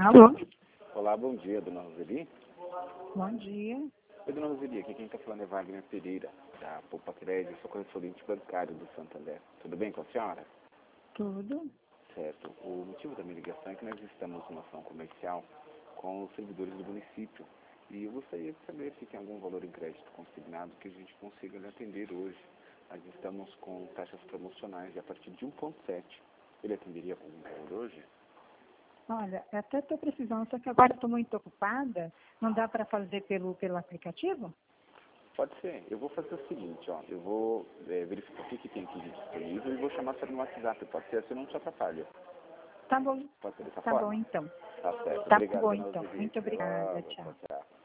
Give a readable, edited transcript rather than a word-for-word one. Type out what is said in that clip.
Alô? Olá, bom dia, dona Roseli. Bom dia. Oi, dona Roseli, aqui quem está falando é Wagner Pereira, da Poupa Crédito, sou correspondente bancário do Santander. Tudo bem com a senhora? Tudo? Certo. O motivo da minha ligação é que nós estamos numa ação comercial com os servidores do município e eu gostaria de saber se tem algum valor em crédito consignado que a gente consiga lhe atender hoje. Nós estamos com taxas promocionais a partir de 1,7. Ele atenderia com algum valor hoje? Olha, eu até estou precisando, só que agora estou muito ocupada. Não dá para fazer pelo aplicativo? Pode ser. Eu vou fazer o seguinte, ó. Eu vou verificar o que tem aqui de disponível e vou chamar você no WhatsApp. Pode ser assim, não te atrapalha. Tá bom. Pode ser dessa Tá forma? bom, então. Tá certo. Tá Obrigado, bom, dona então. Roseli. Muito obrigada. Tchau, Tchau. tchau.